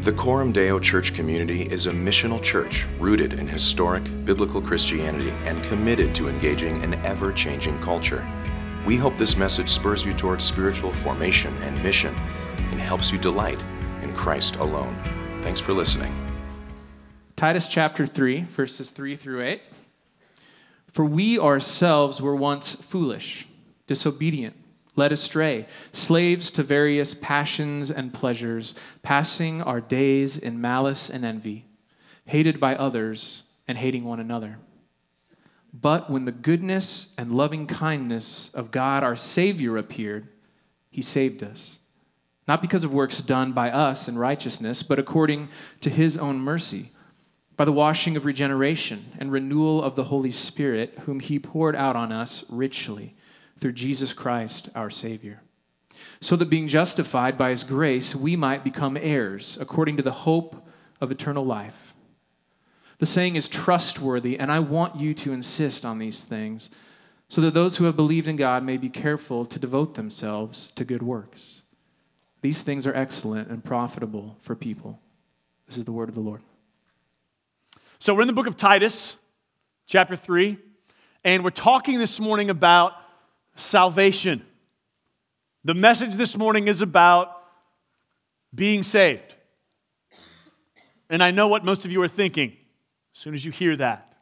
The Coram Deo Church community is a missional church rooted in historic biblical Christianity and committed to engaging an ever-changing culture. We hope this message spurs you towards spiritual formation and mission and helps you delight in Christ alone. Thanks for listening. Titus chapter 3, verses 3 through 8. For we ourselves were once foolish, disobedient, led astray, slaves to various passions and pleasures, passing our days in malice and envy, hated by others and hating one another. But when the goodness and loving kindness of God our Savior appeared, he saved us, not because of works done by us in righteousness, but according to his own mercy, by the washing of regeneration and renewal of the Holy Spirit, whom he poured out on us richly, through Jesus Christ our Savior, so that being justified by his grace, we might become heirs according to the hope of eternal life. The saying is trustworthy, and I want you to insist on these things, so that those who have believed in God may be careful to devote themselves to good works. These things are excellent and profitable for people. This is the word of the Lord. So we're in the book of Titus, chapter 3, and we're talking this morning about salvation. The message this morning is about being saved. And I know what most of you are thinking as soon as you hear that.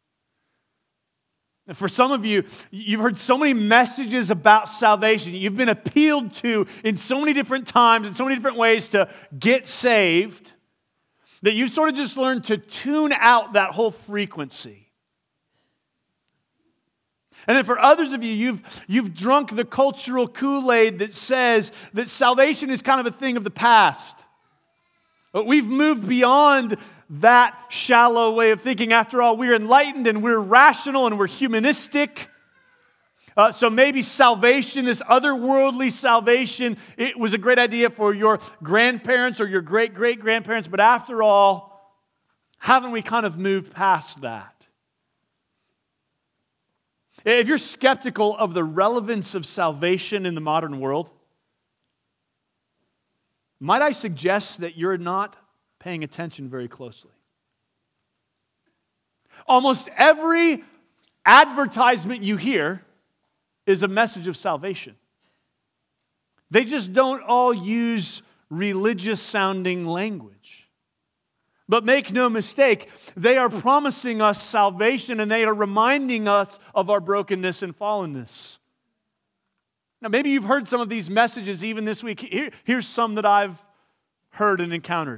And for some of you, you've heard so many messages about salvation. You've been appealed to in so many different times, in so many different ways to get saved, that you've sort of just learned to tune out that whole frequency. And then for others of you, you've drunk the cultural Kool-Aid that says that salvation is kind of a thing of the past. But we've moved beyond that shallow way of thinking. After all, we're enlightened and we're rational and we're humanistic. So maybe salvation, this otherworldly salvation, it was a great idea for your grandparents or your great-great-grandparents. But after all, haven't we kind of moved past that? If you're skeptical of the relevance of salvation in the modern world, might I suggest that you're not paying attention very closely? Almost every advertisement you hear is a message of salvation. They just don't all use religious-sounding language. But make no mistake, they are promising us salvation and they are reminding us of our brokenness and fallenness. Now, maybe you've heard some of these messages even this week. Here's some that I've heard and encountered.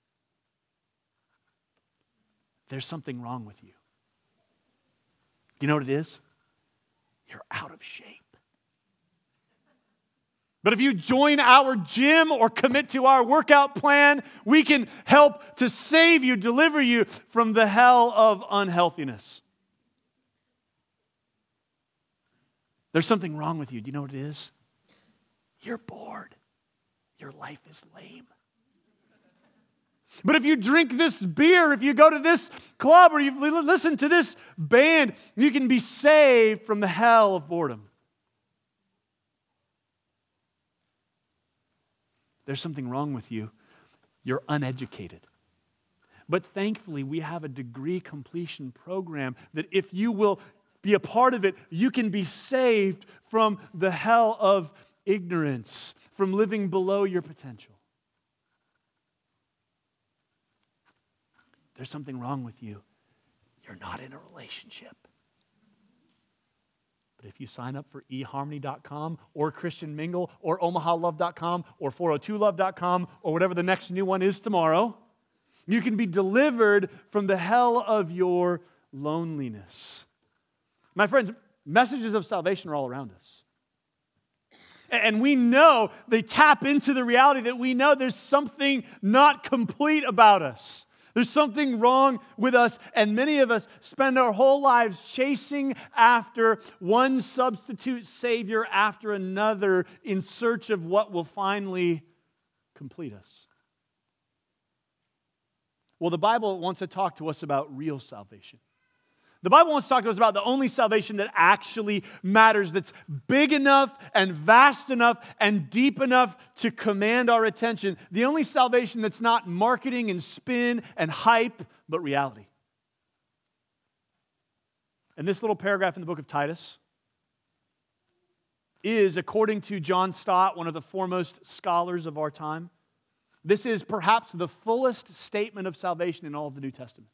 There's something wrong with you. You know what it is? You're out of shape. But if you join our gym or commit to our workout plan, we can help to save you, deliver you from the hell of unhealthiness. There's something wrong with you. Do you know what it is? You're bored. Your life is lame. But if you drink this beer, if you go to this club, or you listen to this band, you can be saved from the hell of boredom. There's something wrong with you. You're uneducated. But thankfully, we have a degree completion program that if you will be a part of it, you can be saved from the hell of ignorance, from living below your potential. There's something wrong with you. You're not in a relationship. But if you sign up for eharmony.com or Christian Mingle or omahalove.com or 402love.com or whatever the next new one is tomorrow, you can be delivered from the hell of your loneliness. My friends, messages of salvation are all around us. And we know they tap into the reality that we know there's something not complete about us. There's something wrong with us, and many of us spend our whole lives chasing after one substitute Savior after another in search of what will finally complete us. Well, the Bible wants to talk to us about real salvation. The Bible wants to talk to us about the only salvation that actually matters, that's big enough and vast enough and deep enough to command our attention. The only salvation that's not marketing and spin and hype, but reality. And this little paragraph in the book of Titus is, according to John Stott, one of the foremost scholars of our time, this is perhaps the fullest statement of salvation in all of the New Testament.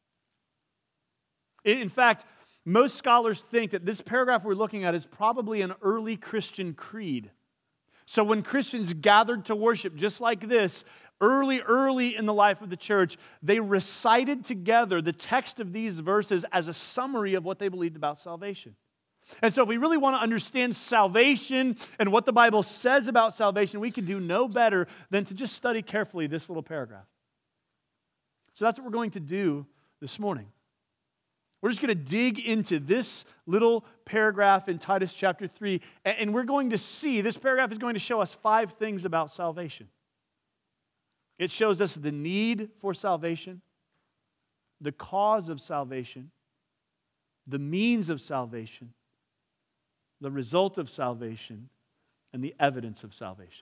In fact, most scholars think that this paragraph we're looking at is probably an early Christian creed. So when Christians gathered to worship just like this, early in the life of the church, they recited together the text of these verses as a summary of what they believed about salvation. And so if we really want to understand salvation and what the Bible says about salvation, we can do no better than to just study carefully this little paragraph. So that's what we're going to do this morning. We're just going to dig into this little paragraph in Titus chapter 3, and we're going to see, this paragraph is going to show us 5 things about salvation. It shows us the need for salvation, the cause of salvation, the means of salvation, the result of salvation, and the evidence of salvation.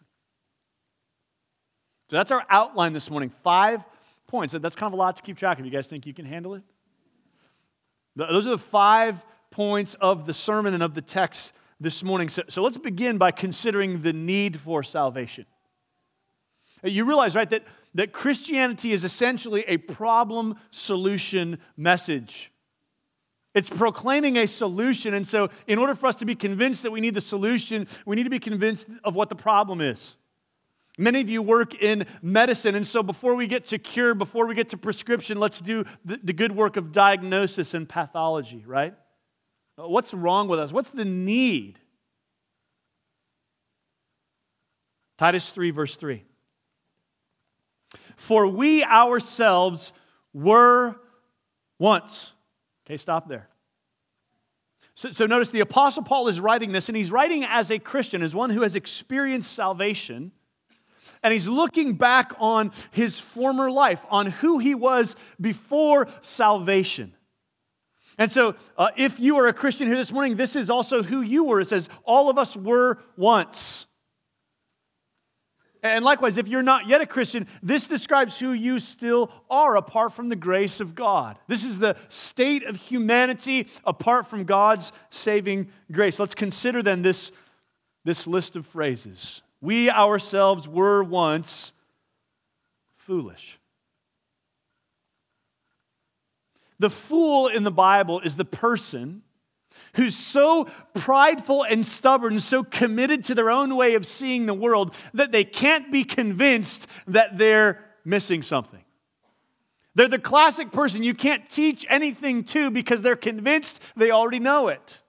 So that's our outline this morning. 5 points. That's kind of a lot to keep track of. You guys think you can handle it? Those are the 5 points of the sermon and of the text this morning. So let's begin by considering the need for salvation. You realize, right, that Christianity is essentially a problem-solution message. It's proclaiming a solution, and so in order for us to be convinced that we need the solution, we need to be convinced of what the problem is. Many of you work in medicine, and so before we get to cure, before we get to prescription, let's do the good work of diagnosis and pathology, right? What's wrong with us? What's the need? Titus 3, verse 3. For we ourselves were once. Okay, stop there. So notice the Apostle Paul is writing this, and he's writing as a Christian, as one who has experienced salvation. And he's looking back on his former life, on who he was before salvation. And so, if you are a Christian here this morning, this is also who you were. It says, all of us were once. And likewise, if you're not yet a Christian, this describes who you still are apart from the grace of God. This is the state of humanity apart from God's saving grace. Let's consider then this list of phrases. We ourselves were once foolish. The fool in the Bible is the person who's so prideful and stubborn, so committed to their own way of seeing the world that they can't be convinced that they're missing something. They're the classic person you can't teach anything to because they're convinced they already know it.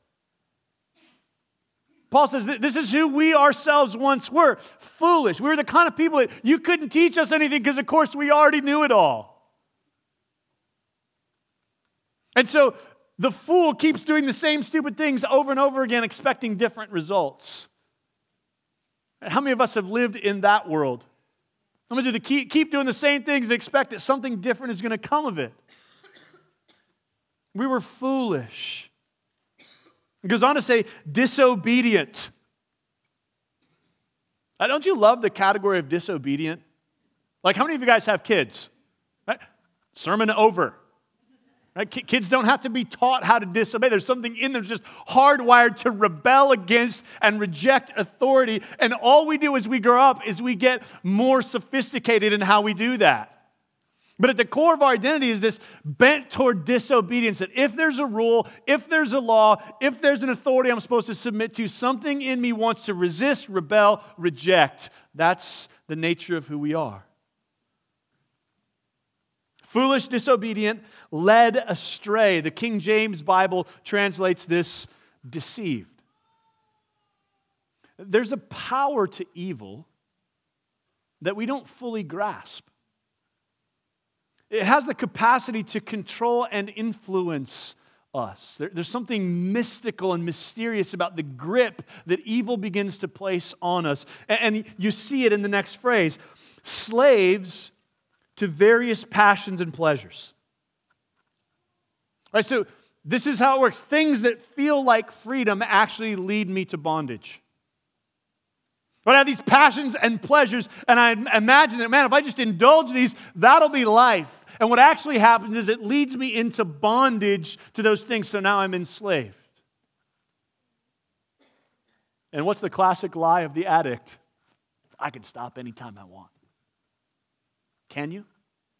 Paul says this is who we ourselves once were, foolish. We were the kind of people that you couldn't teach us anything because, of course, we already knew it all. And so the fool keeps doing the same stupid things over and over again, expecting different results. How many of us have lived in that world? I'm going to keep doing the same things and expect that something different is going to come of it. We were foolish. It goes on to say, disobedient. Don't you love the category of disobedient? Like, how many of you guys have kids? Right? Sermon over. Right? Kids don't have to be taught how to disobey. There's something in them just hardwired to rebel against and reject authority. And all we do as we grow up is we get more sophisticated in how we do that. But at the core of our identity is this bent toward disobedience. That if there's a rule, if there's a law, if there's an authority I'm supposed to submit to, something in me wants to resist, rebel, reject. That's the nature of who we are. Foolish, disobedient, led astray. The King James Bible translates this deceived. There's a power to evil that we don't fully grasp. It has the capacity to control and influence us. There's something mystical and mysterious about the grip that evil begins to place on us. And you see it in the next phrase. Slaves to various passions and pleasures. All right, so this is how it works. Things that feel like freedom actually lead me to bondage. But I have these passions and pleasures, and I imagine that, man, if I just indulge these, that'll be life. And what actually happens is it leads me into bondage to those things, so now I'm enslaved. And what's the classic lie of the addict? I can stop anytime I want. Can you?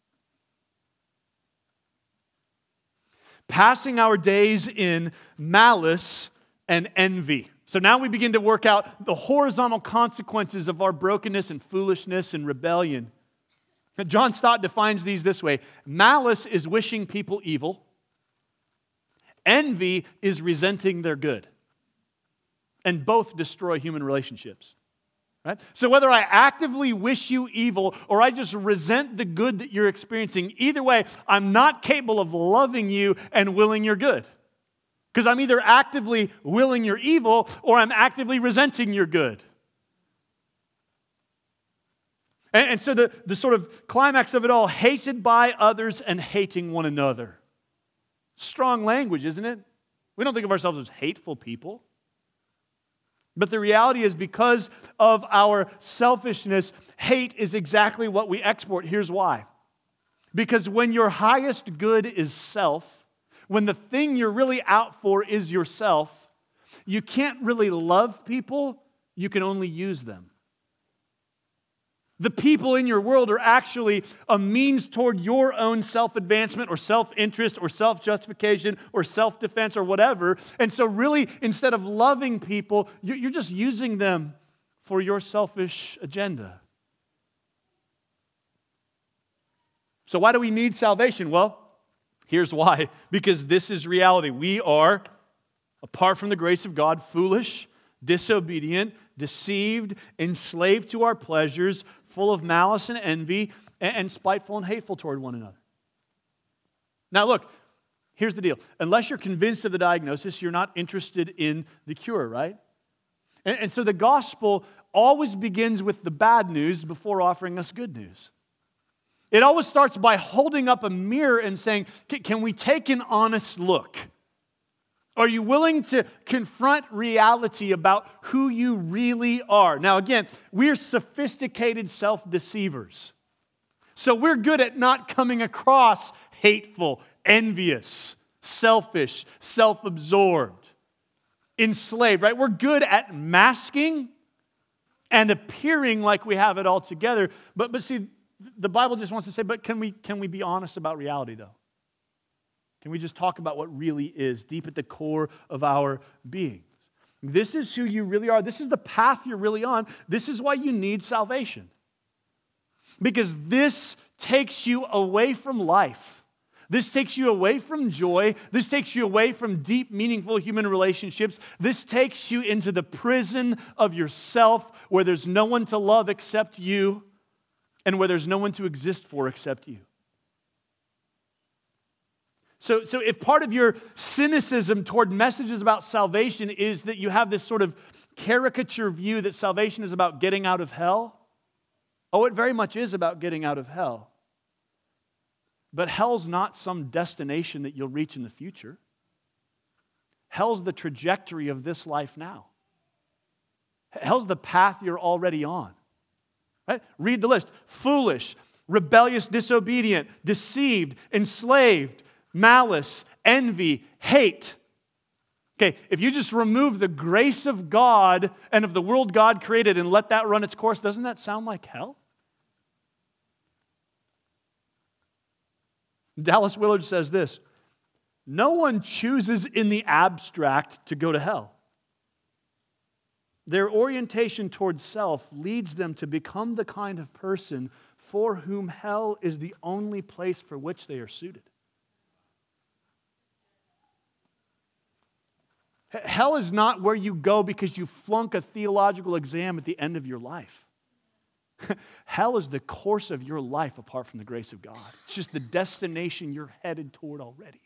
Passing our days in malice and envy. So now we begin to work out the horizontal consequences of our brokenness and foolishness and rebellion. John Stott defines these this way: malice is wishing people evil. Envy is resenting their good. And both destroy human relationships. Right? So whether I actively wish you evil or I just resent the good that you're experiencing, either way, I'm not capable of loving you and willing your good. Because I'm either actively willing your evil or I'm actively resenting your good. And so the sort of climax of it all, hated by others and hating one another. Strong language, isn't it? We don't think of ourselves as hateful people. But the reality is, because of our selfishness, hate is exactly what we export. Here's why. Because when your highest good is self, when the thing you're really out for is yourself, you can't really love people, you can only use them. The people in your world are actually a means toward your own self-advancement or self-interest or self-justification or self-defense or whatever. And so really, instead of loving people, you're just using them for your selfish agenda. So why do we need salvation? Well, here's why. Because this is reality. We are, apart from the grace of God, foolish, disobedient, deceived, enslaved to our pleasures, full of malice and envy, and spiteful and hateful toward one another. Now look, here's the deal. Unless you're convinced of the diagnosis, you're not interested in the cure, right? And so the gospel always begins with the bad news before offering us good news. It always starts by holding up a mirror and saying, can we take an honest look? Are you willing to confront reality about who you really are? Now again, we're sophisticated self-deceivers. So we're good at not coming across hateful, envious, selfish, self-absorbed, enslaved, right? We're good at masking and appearing like we have it all together. But see, the Bible just wants to say, but can we be honest about reality though? Can we just talk about what really is deep at the core of our beings? This is who you really are. This is the path you're really on. This is why you need salvation. Because this takes you away from life. This takes you away from joy. This takes you away from deep, meaningful human relationships. This takes you into the prison of yourself where there's no one to love except you and where there's no one to exist for except you. So if part of your cynicism toward messages about salvation is that you have this sort of caricature view that salvation is about getting out of hell, it very much is about getting out of hell. But hell's not some destination that you'll reach in the future. Hell's the trajectory of this life now. Hell's the path you're already on. Right? Read the list. Foolish, rebellious, disobedient, deceived, enslaved, malice, envy, hate. Okay, if you just remove the grace of God and of the world God created and let that run its course, doesn't that sound like hell? Dallas Willard says this: no one chooses in the abstract to go to hell. Their orientation towards self leads them to become the kind of person for whom hell is the only place for which they are suited. Hell is not where you go because you flunk a theological exam at the end of your life. Hell is the course of your life apart from the grace of God. It's just the destination you're headed toward already.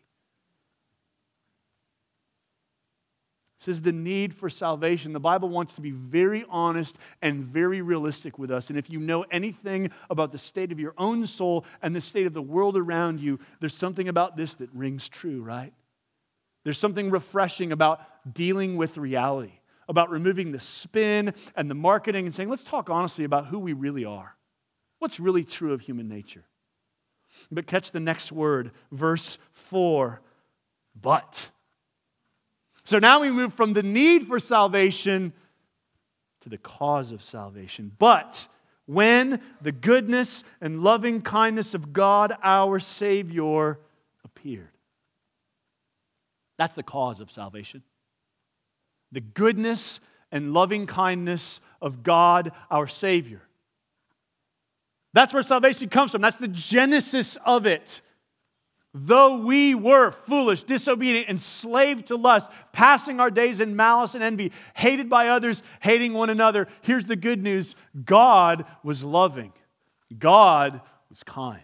This is the need for salvation. The Bible wants to be very honest and very realistic with us. And if you know anything about the state of your own soul and the state of the world around you, there's something about this that rings true, right? There's something refreshing about dealing with reality, about removing the spin and the marketing and saying, let's talk honestly about who we really are. What's really true of human nature? But catch the next word, verse 4, but. So now we move from the need for salvation to the cause of salvation. But when the goodness and loving kindness of God, our Savior, appeared. That's the cause of salvation. The goodness and loving kindness of God, our Savior. That's where salvation comes from. That's the genesis of it. Though we were foolish, disobedient, enslaved to lust, passing our days in malice and envy, hated by others, hating one another, here's the good news. God was loving. God was kind.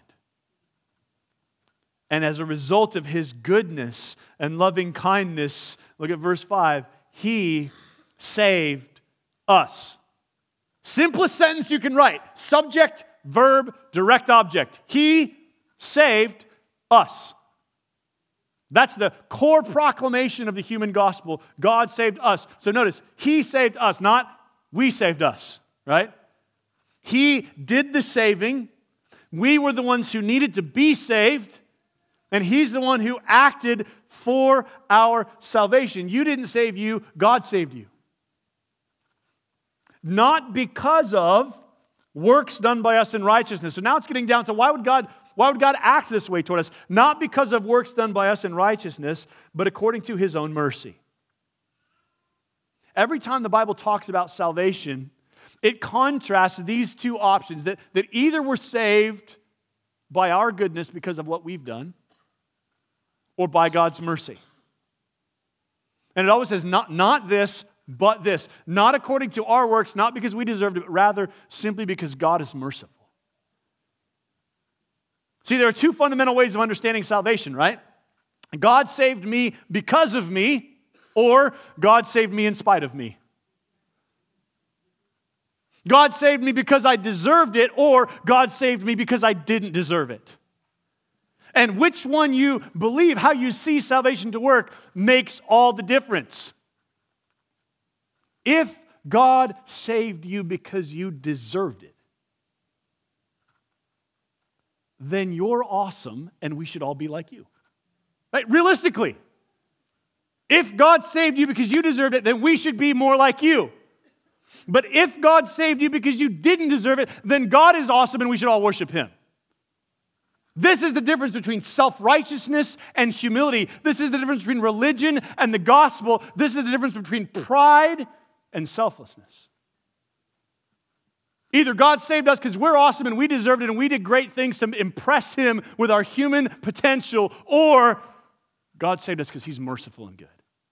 And as a result of His goodness and loving kindness, look at verse 5, He saved us. Simplest sentence you can write. Subject, verb, direct object. He saved us. That's the core proclamation of the human gospel. God saved us. So notice, He saved us, not we saved us, right? He did the saving. We were the ones who needed to be saved. And He's the one who acted for our salvation. You didn't save you, God saved you. Not because of works done by us in righteousness. So now it's getting down to why would God act this way toward us? Not because of works done by us in righteousness, but according to His own mercy. Every time the Bible talks about salvation, it contrasts these two options, that either we're saved by our goodness because of what we've done, or by God's mercy. And it always says, not this, but this. Not according to our works, not because we deserved it, but rather simply because God is merciful. See, there are two fundamental ways of understanding salvation, right? God saved me because of me, or God saved me in spite of me. God saved me because I deserved it, or God saved me because I didn't deserve it. And which one you believe, how you see salvation to work, makes all the difference. If God saved you because you deserved it, then you're awesome and we should all be like you. Right? Realistically, if God saved you because you deserved it, then we should be more like you. But if God saved you because you didn't deserve it, then God is awesome and we should all worship Him. This is the difference between self-righteousness and humility. This is the difference between religion and the gospel. This is the difference between pride and selflessness. Either God saved us because we're awesome and we deserved it and we did great things to impress Him with our human potential, or God saved us because He's merciful and good.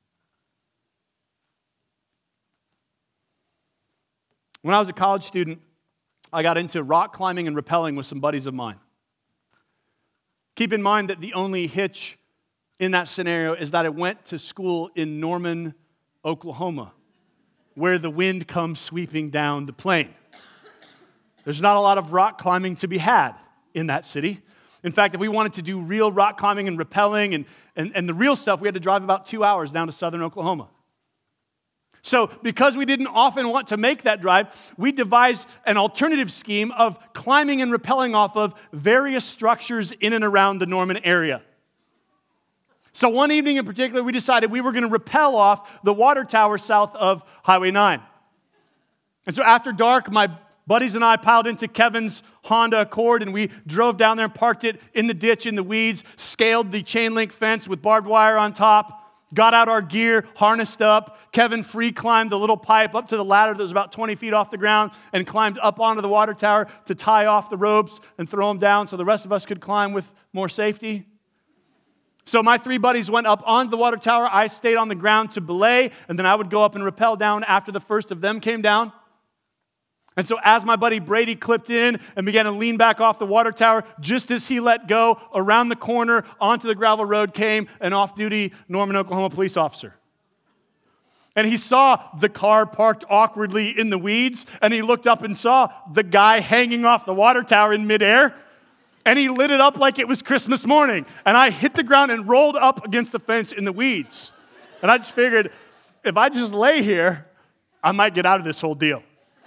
When I was a college student, I got into rock climbing and rappelling with some buddies of mine. Keep in mind that the only hitch in that scenario is that I went to school in Norman, Oklahoma, where the wind comes sweeping down the plain. There's not a lot of rock climbing to be had in that city. In fact, if we wanted to do real rock climbing and rappelling and the real stuff, we had to drive about 2 hours down to southern Oklahoma. So because we didn't often want to make that drive, we devised an alternative scheme of climbing and rappelling off of various structures in and around the Norman area. So one evening in particular, we decided we were going to rappel off the water tower south of Highway 9. And so after dark, my buddies and I piled into Kevin's Honda Accord, and we drove down there and parked it in the ditch in the weeds, scaled the chain link fence with barbed wire on top, got out our gear, harnessed up. Kevin free climbed the little pipe up to the ladder that was about 20 feet off the ground and climbed up onto the water tower to tie off the ropes and throw them down so the rest of us could climb with more safety. So my three buddies went up onto the water tower. I stayed on the ground to belay, and then I would go up and rappel down after the first of them came down. And so as my buddy Brady clipped in and began to lean back off the water tower, just as he let go, around the corner onto the gravel road came an off-duty Norman, Oklahoma police officer. And he saw the car parked awkwardly in the weeds, and he looked up and saw the guy hanging off the water tower in midair. and he lit it up like it was Christmas morning. And I hit the ground and rolled up against the fence in the weeds. And I just figured, if I just lay here, I might get out of this whole deal.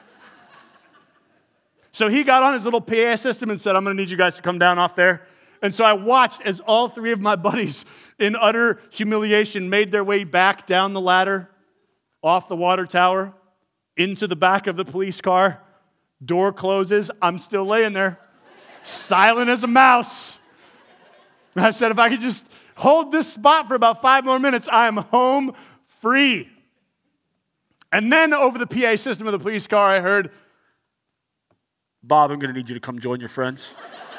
So he got on his little PA system and said, I'm going to need you guys to come down off there. And so I watched as all three of my buddies, in utter humiliation, made their way back down the ladder, off the water tower, into the back of the police car. Door closes. I'm still laying there, silent as a mouse. And I said, if I could just hold this spot for about 5 more minutes, I am home free. And then over the PA system of the police car, I heard, Bob, I'm going to need you to come join your friends.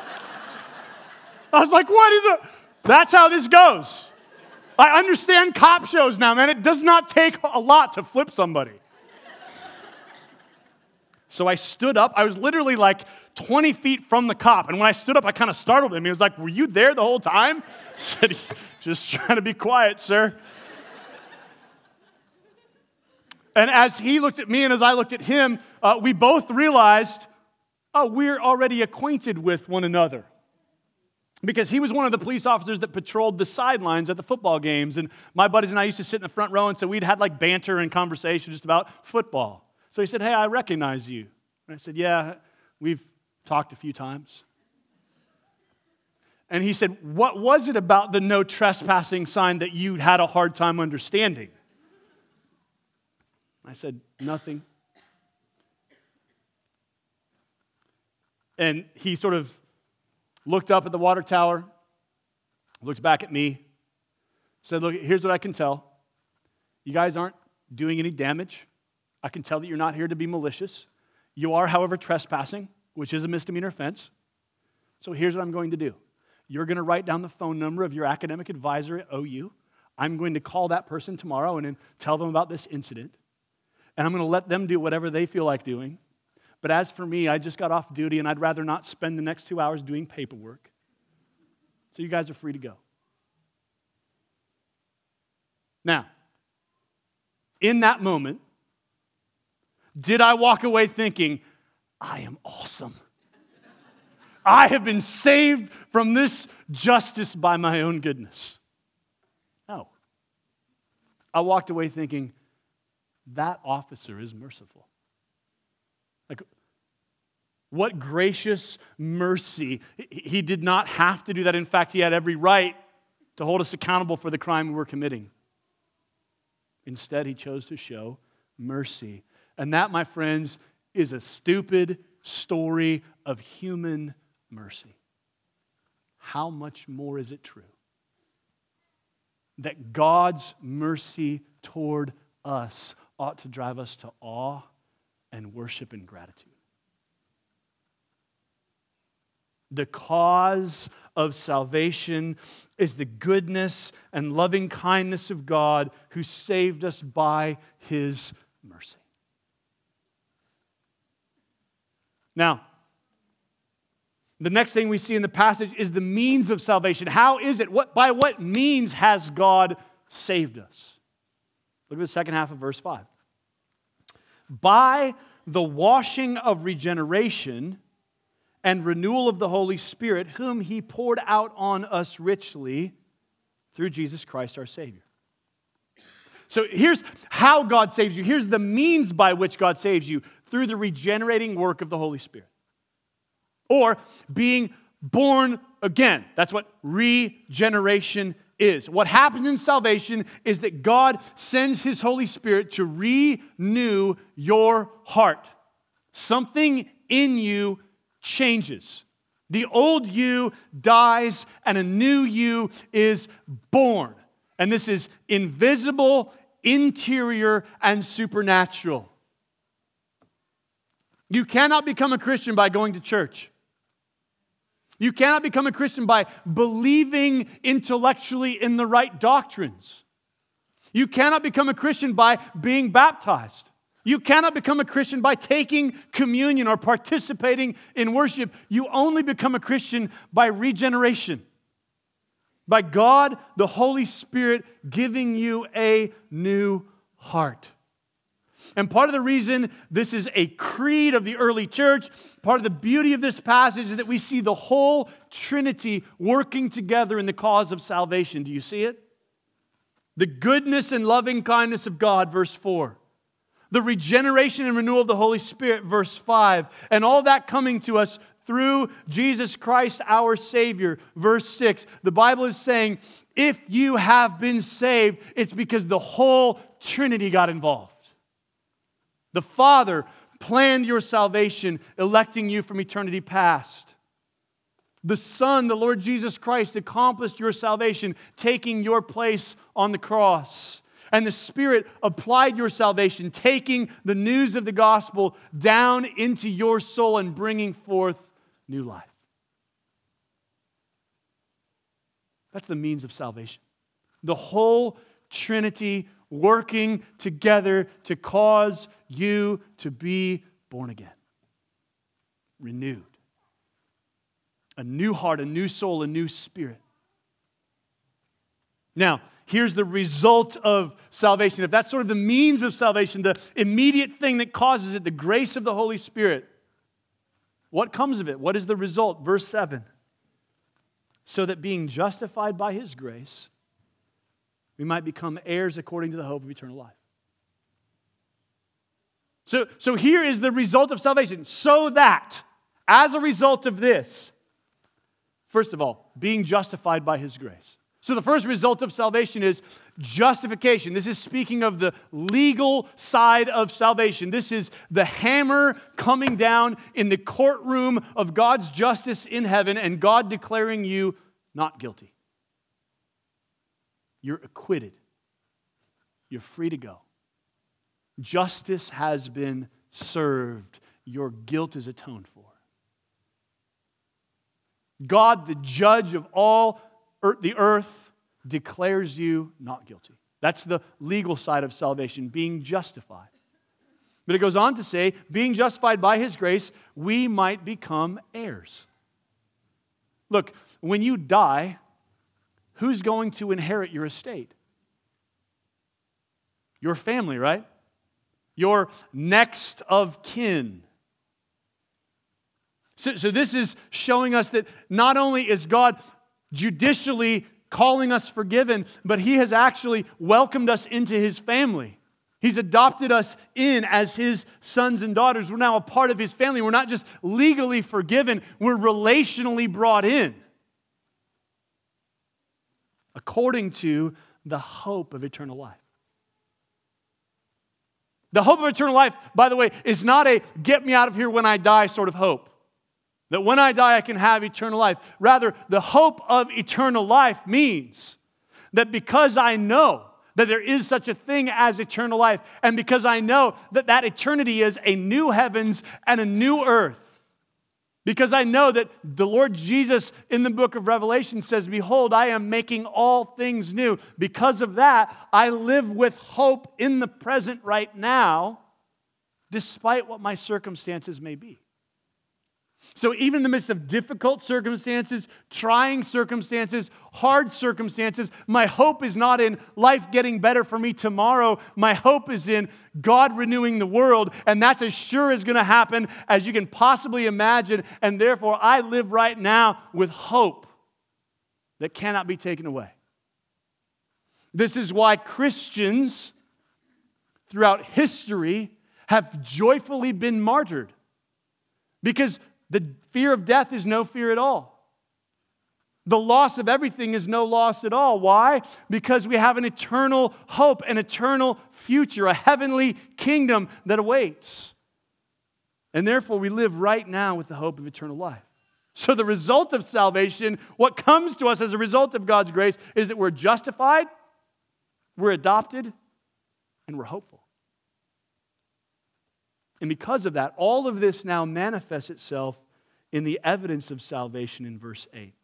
I was like, what is it? That's how this goes. I understand cop shows now, man. It does not take a lot to flip somebody. So I stood up. I was literally like 20 feet from the cop. And when I stood up, I kind of startled him. He was like, were you there the whole time? I said, just trying to be quiet, sir. And as he looked at me and as I looked at him, we both realized, we're already acquainted with one another. Because he was one of the police officers that patrolled the sidelines at the football games. And my buddies and I used to sit in the front row, and so we'd had like banter and conversation just about football. So he said, hey, I recognize you. And I said, yeah, we've talked a few times. And he said, what was it about the no trespassing sign that you had a hard time understanding? I said, nothing. And he sort of looked up at the water tower, looked back at me, said, look, here's what I can tell. You guys aren't doing any damage. I can tell that you're not here to be malicious. You are, however, trespassing, which is a misdemeanor offense. So here's what I'm going to do. You're going to write down the phone number of your academic advisor at OU. I'm going to call that person tomorrow and then tell them about this incident. And I'm going to let them do whatever they feel like doing. But as for me, I just got off duty, and I'd rather not spend the next 2 hours doing paperwork. So you guys are free to go. Now, in that moment, did I walk away thinking, I am awesome? I have been saved from this justice by my own goodness. No. I walked away thinking, that officer is merciful. Like, what gracious mercy. He did not have to do that. In fact, he had every right to hold us accountable for the crime we were committing. Instead, he chose to show mercy. And that, my friends, is a stupid story of human mercy. How much more is it true that God's mercy toward us ought to drive us to awe and worship and gratitude? The cause of salvation is the goodness and loving kindness of God who saved us by His mercy. Now, the next thing we see in the passage is the means of salvation. How is it? By what means has God saved us? Look at the second half of verse 5. By the washing of regeneration and renewal of the Holy Spirit, whom He poured out on us richly through Jesus Christ our Savior. So here's how God saves you. Here's the means by which God saves you, through the regenerating work of the Holy Spirit. Or being born again. That's what regeneration is. What happens in salvation is that God sends His Holy Spirit to renew your heart. Something in you changes. The old you dies and a new you is born. And this is invisible, interior, and supernatural. You cannot become a Christian by going to church. You cannot become a Christian by believing intellectually in the right doctrines. You cannot become a Christian by being baptized. You cannot become a Christian by taking communion or participating in worship. You only become a Christian by regeneration. By God, the Holy Spirit, giving you a new heart. And part of the reason this is a creed of the early church, part of the beauty of this passage is that we see the whole Trinity working together in the cause of salvation. Do you see it? The goodness and loving kindness of God, verse 4. The regeneration and renewal of the Holy Spirit, verse 5. And all that coming to us through Jesus Christ our Savior, verse 6. The Bible is saying, if you have been saved, it's because the whole Trinity got involved. The Father planned your salvation, electing you from eternity past. The Son, the Lord Jesus Christ, accomplished your salvation, taking your place on the cross. And the Spirit applied your salvation, taking the news of the gospel down into your soul and bringing forth new life. That's the means of salvation. The whole Trinity working together to cause you to be born again. Renewed. A new heart, a new soul, a new spirit. Now, here's the result of salvation. If that's sort of the means of salvation, the immediate thing that causes it, the grace of the Holy Spirit, what comes of it? What is the result? Verse 7. So that being justified by His grace, we might become heirs according to the hope of eternal life. So here is the result of salvation. So that, as a result of this, first of all, being justified by His grace. So the first result of salvation is justification. This is speaking of the legal side of salvation. This is the hammer coming down in the courtroom of God's justice in heaven and God declaring you not guilty. You're acquitted. You're free to go. Justice has been served. Your guilt is atoned for. God, the judge of all the earth, declares you not guilty. That's the legal side of salvation, being justified. But it goes on to say, being justified by His grace, we might become heirs. Look, when you die, who's going to inherit your estate? Your family, right? Your next of kin. So this is showing us that not only is God judicially calling us forgiven, but He has actually welcomed us into His family. He's adopted us in as His sons and daughters. We're now a part of His family. We're not just legally forgiven, we're relationally brought in. According to the hope of eternal life. The hope of eternal life, by the way, is not a get me out of here when I die sort of hope. That when I die, I can have eternal life. Rather, the hope of eternal life means that because I know that there is such a thing as eternal life, and because I know that that eternity is a new heavens and a new earth, because I know that the Lord Jesus in the book of Revelation says, behold, I am making all things new. Because of that, I live with hope in the present right now, despite what my circumstances may be. So even in the midst of difficult circumstances, trying circumstances, hard circumstances, my hope is not in life getting better for me tomorrow. My hope is in God renewing the world, and that's as sure as going to happen as you can possibly imagine, and therefore I live right now with hope that cannot be taken away. This is why Christians throughout history have joyfully been martyred, because the fear of death is no fear at all. The loss of everything is no loss at all. Why? Because we have an eternal hope, an eternal future, a heavenly kingdom that awaits. And therefore, we live right now with the hope of eternal life. So the result of salvation, what comes to us as a result of God's grace, is that we're justified, we're adopted, and we're hopeful. And because of that, all of this now manifests itself in the evidence of salvation in verse 8.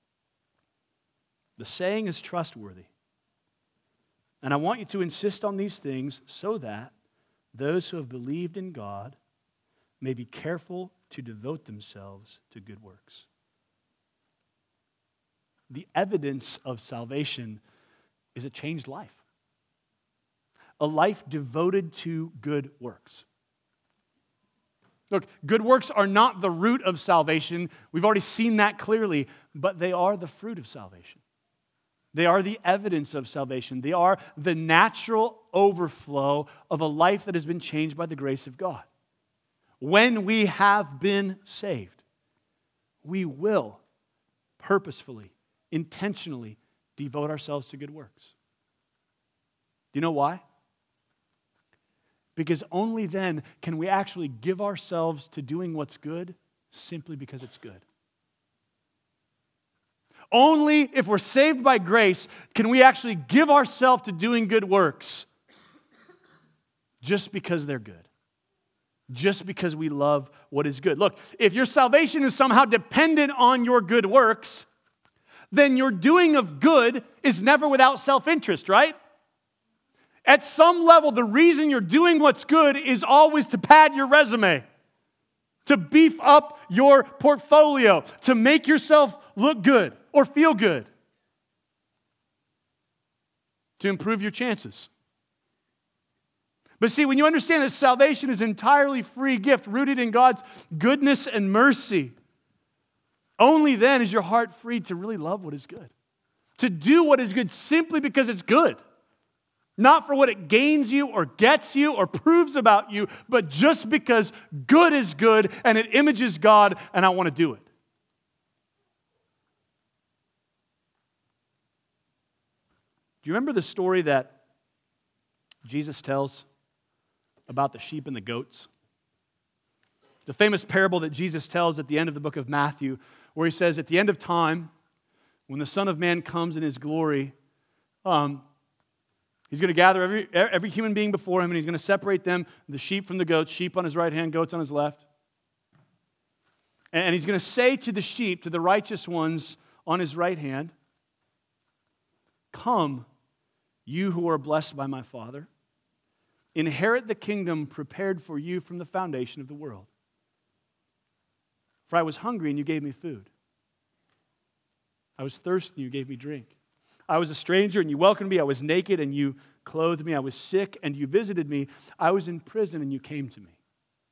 The saying is trustworthy. And I want you to insist on these things so that those who have believed in God may be careful to devote themselves to good works. The evidence of salvation is a changed life. a life devoted to good works. Look, good works are not the root of salvation. We've already seen that clearly, but they are the fruit of salvation. They are the evidence of salvation. They are the natural overflow of a life that has been changed by the grace of God. When we have been saved, we will purposefully, intentionally devote ourselves to good works. Do you know why? Because only then can we actually give ourselves to doing what's good simply because it's good. Only if we're saved by grace can we actually give ourselves to doing good works just because they're good. Just because we love what is good. Look, if your salvation is somehow dependent on your good works, then your doing of good is never without self-interest, right? At some level, the reason you're doing what's good is always to pad your resume, to beef up your portfolio, to make yourself look good or feel good, to improve your chances. But see, when you understand that salvation is an entirely free gift rooted in God's goodness and mercy, only then is your heart free to really love what is good. To do what is good simply because it's good. Not for what it gains you or gets you or proves about you, but just because good is good and it images God and I want to do it. Do you remember the story that Jesus tells about the sheep and the goats? The famous parable that Jesus tells at the end of the book of Matthew, where he says, at the end of time, when the Son of Man comes in his glory, he's going to gather every human being before him, and he's going to separate them, the sheep from the goats, sheep on his right hand, goats on his left. And he's going to say to the sheep, to the righteous ones on his right hand, "Come, you who are blessed by my Father, inherit the kingdom prepared for you from the foundation of the world. For I was hungry and you gave me food. I was thirsty and you gave me drink. I was a stranger and you welcomed me. I was naked and you clothed me. I was sick and you visited me. I was in prison and you came to me."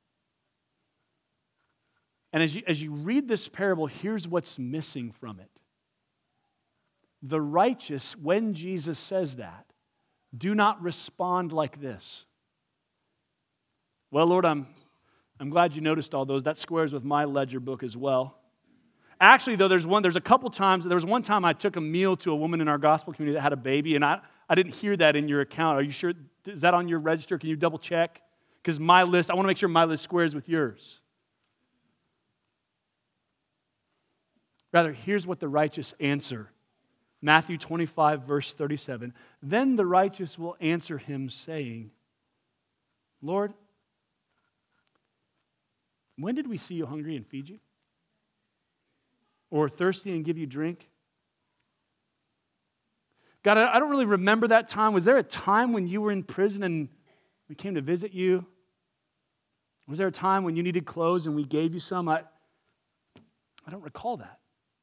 And as you read this parable, here's what's missing from it. The righteous, when Jesus says that, do not respond like this. "Well, Lord, I'm glad you noticed all those. That squares with my ledger book as well." Actually, though, there's a couple times. There was one time I took a meal to a woman in our gospel community that had a baby, and I didn't hear that in your account. Are you sure? Is that on your register? Can you double check? Because my list, I want to make sure my list squares with yours. Rather, here's what the righteous answer. Matthew 25, verse 37. "Then the righteous will answer him, saying, Lord, when did we see you hungry and feed you? Or thirsty and give you drink? God, I don't really remember that time. Was there a time when you were in prison and we came to visit you? Was there a time when you needed clothes and we gave you some? I don't recall that."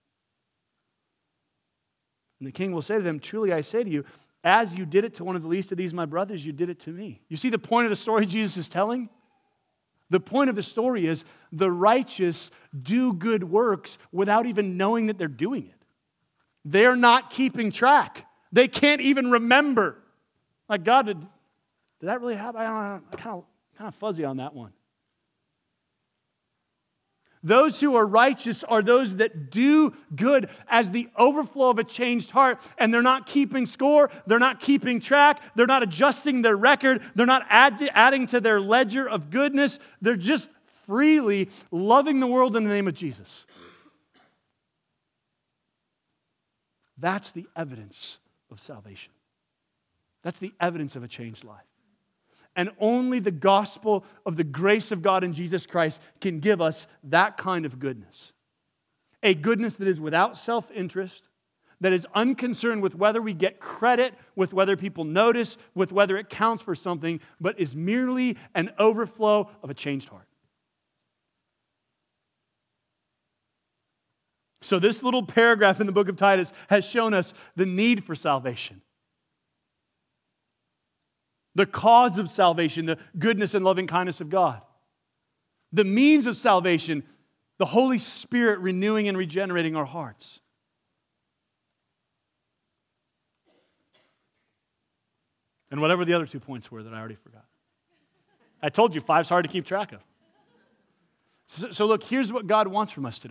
And the king will say to them, "Truly I say to you, as you did it to one of the least of these my brothers, you did it to me." You see the point of the story Jesus is telling? The point of the story is the righteous do good works without even knowing that they're doing it. They're not keeping track. They can't even remember. Like, God, did that really happen? I'm kind of fuzzy on that one. Those who are righteous are those that do good as the overflow of a changed heart, and they're not keeping score, they're not keeping track, they're not adjusting their record, they're not adding to their ledger of goodness, they're just freely loving the world in the name of Jesus. That's the evidence of salvation. That's the evidence of a changed life. And only the gospel of the grace of God in Jesus Christ can give us that kind of goodness. A goodness that is without self-interest, that is unconcerned with whether we get credit, with whether people notice, with whether it counts for something, but is merely an overflow of a changed heart. So this little paragraph in the book of Titus has shown us the need for salvation. The cause of salvation, the goodness and loving kindness of God. The means of salvation, the Holy Spirit renewing and regenerating our hearts. And whatever the other 2 points were that I already forgot. I told you 5's hard to keep track of. So look, here's what God wants from us today.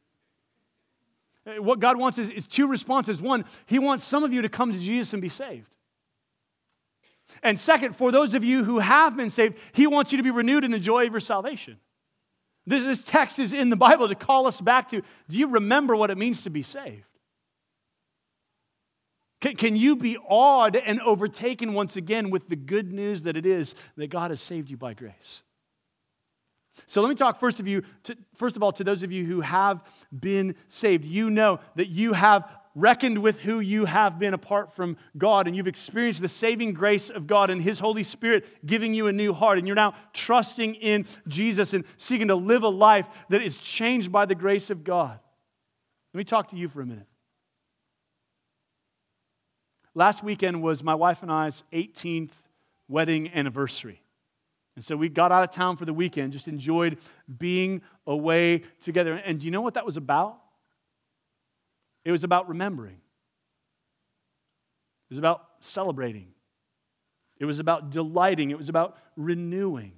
What God wants is 2 responses. One, He wants some of you to come to Jesus and be saved. And second, for those of you who have been saved, He wants you to be renewed in the joy of your salvation. This text is in the Bible to call us back to, do you remember what it means to be saved? Can you be awed and overtaken once again with the good news that it is that God has saved you by grace? So let me talk first of all to those of you who have been saved. You know that you have reckoned with who you have been apart from God, and you've experienced the saving grace of God and His Holy Spirit giving you a new heart, and you're now trusting in Jesus and seeking to live a life that is changed by the grace of God. Let me talk to you for a minute. Last weekend was my wife and I's 18th wedding anniversary. And so we got out of town for the weekend, just enjoyed being away together. And do you know what that was about? It was about remembering. It was about celebrating. It was about delighting. It was about renewing.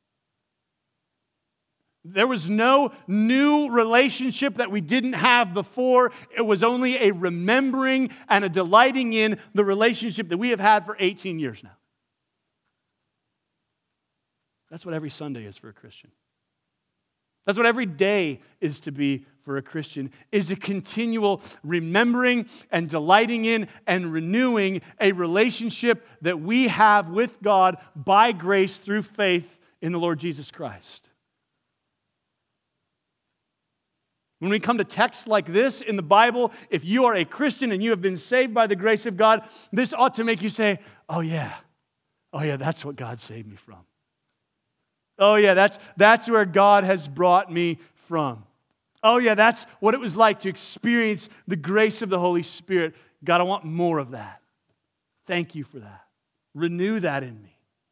There was no new relationship that we didn't have before. It was only a remembering and a delighting in the relationship that we have had for 18 years now. That's what every Sunday is for a Christian. That's what every day is to be for a Christian, is a continual remembering and delighting in and renewing a relationship that we have with God by grace through faith in the Lord Jesus Christ. When we come to texts like this in the Bible, if you are a Christian and you have been saved by the grace of God, this ought to make you say, oh yeah, that's what God saved me from. Oh yeah, that's where God has brought me from. Oh yeah, that's what it was like to experience the grace of the Holy Spirit. God, I want more of that. Thank you for that. Renew that in me.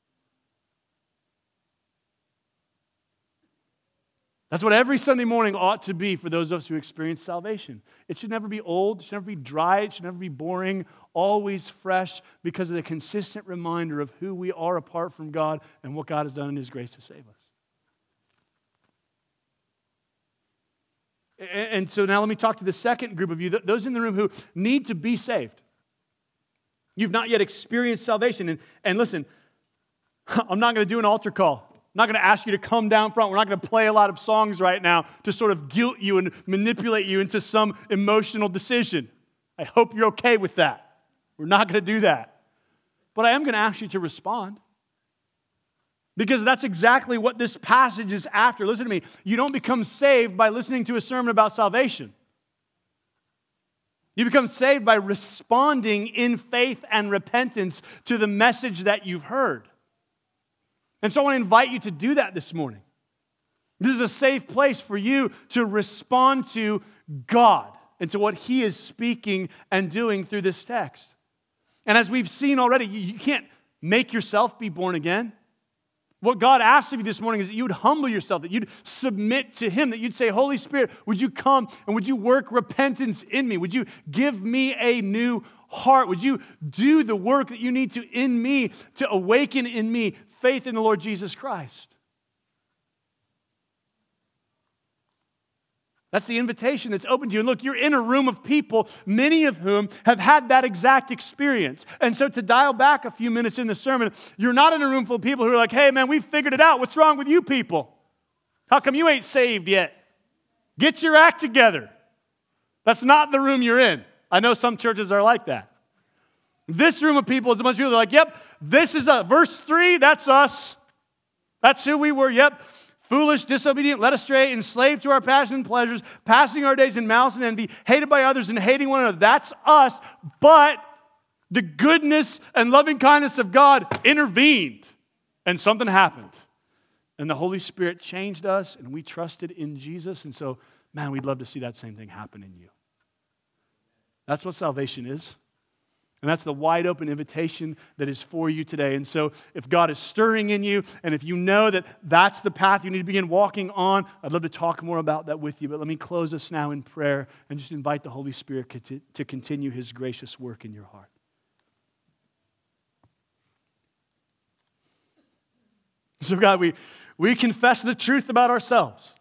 That's what every Sunday morning ought to be for those of us who experience salvation. It should never be old. It should never be dry. It should never be boring. Always fresh because of the consistent reminder of who we are apart from God and what God has done in His grace to save us. And so now let me talk to the second group of you, those in the room who need to be saved. You've not yet experienced salvation. And listen, I'm not going to do an altar call. I'm not going to ask you to come down front. We're not going to play a lot of songs right now to sort of guilt you and manipulate you into some emotional decision. I hope you're okay with that. We're not going to do that. But I am going to ask you to respond. Because that's exactly what this passage is after. Listen to me. You don't become saved by listening to a sermon about salvation. You become saved by responding in faith and repentance to the message that you've heard. And so I want to invite you to do that this morning. This is a safe place for you to respond to God and to what He is speaking and doing through this text. And as we've seen already, you can't make yourself be born again. What God asks of you this morning is that you would humble yourself, that you'd submit to Him, that you'd say, Holy Spirit, would you come and would you work repentance in me? Would you give me a new heart? Would you do the work that you need to in me to awaken in me faith in the Lord Jesus Christ? That's the invitation that's open to you. And look, you're in a room of people, many of whom have had that exact experience. And so to dial back a few minutes in the sermon, you're not in a room full of people who are like, hey man, we've figured it out. What's wrong with you people? How come you ain't saved yet? Get your act together. That's not the room you're in. I know some churches are like that. This room of people is a bunch of people that are like, yep, this is verse 3, that's us. That's who we were, yep. Foolish, disobedient, led astray, enslaved to our passions and pleasures, passing our days in malice and envy, hated by others and hating one another. That's us, but the goodness and loving kindness of God intervened, and something happened. And the Holy Spirit changed us, and we trusted in Jesus, and so, man, we'd love to see that same thing happen in you. That's what salvation is. And that's the wide open invitation that is for you today. And so if God is stirring in you, and if you know that that's the path you need to begin walking on, I'd love to talk more about that with you. But let me close us now in prayer and just invite the Holy Spirit to continue His gracious work in your heart. So God, we confess the truth about ourselves.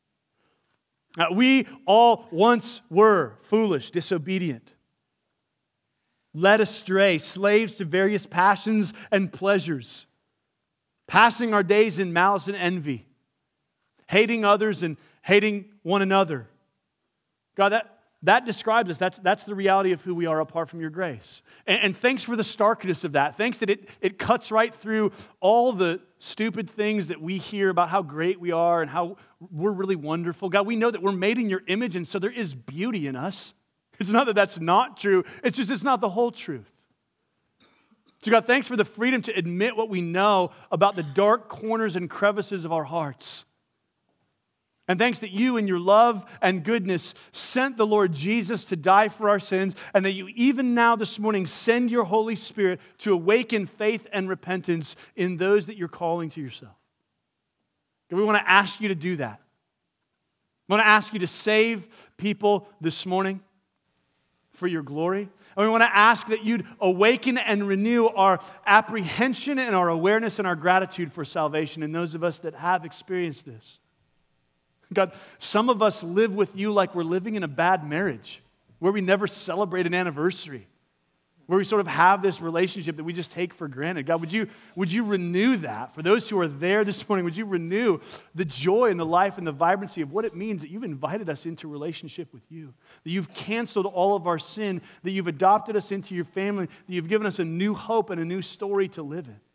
We all once were foolish, disobedient, led astray, slaves to various passions and pleasures, passing our days in malice and envy, hating others and hating one another. God, that describes us. That's the reality of who we are apart from your grace. And thanks for the starkness of that. Thanks that it cuts right through all the stupid things that we hear about how great we are and how we're really wonderful. God, we know that we're made in your image, and so there is beauty in us. It's not that that's not true. It's just it's not the whole truth. So God, thanks for the freedom to admit what we know about the dark corners and crevices of our hearts. And thanks that you in your love and goodness sent the Lord Jesus to die for our sins, and that you even now this morning send your Holy Spirit to awaken faith and repentance in those that you're calling to yourself. God, we want to ask you to do that. We want to ask you to save people this morning for your glory. And we want to ask that you'd awaken and renew our apprehension and our awareness and our gratitude for salvation in those of us that have experienced this. God, some of us live with you like we're living in a bad marriage, where we never celebrate an anniversary, where we sort of have this relationship that we just take for granted. God, would you renew that? For those who are there this morning, would you renew the joy and the life and the vibrancy of what it means that you've invited us into relationship with you, that you've canceled all of our sin, that you've adopted us into your family, that you've given us a new hope and a new story to live in.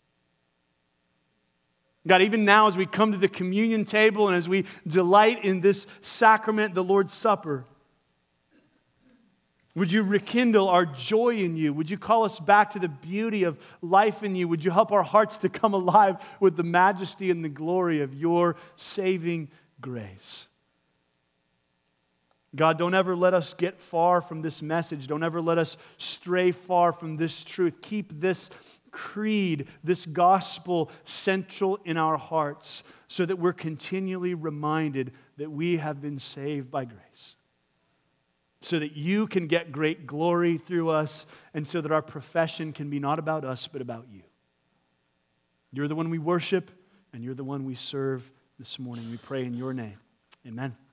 God, even now as we come to the communion table and as we delight in this sacrament, the Lord's Supper, would you rekindle our joy in you? Would you call us back to the beauty of life in you? Would you help our hearts to come alive with the majesty and the glory of your saving grace? God, don't ever let us get far from this message. Don't ever let us stray far from this truth. Keep this creed, this gospel central in our hearts so that we're continually reminded that we have been saved by grace. So that you can get great glory through us and so that our profession can be not about us but about you. You're the one we worship and you're the one we serve this morning. We pray in your name. Amen.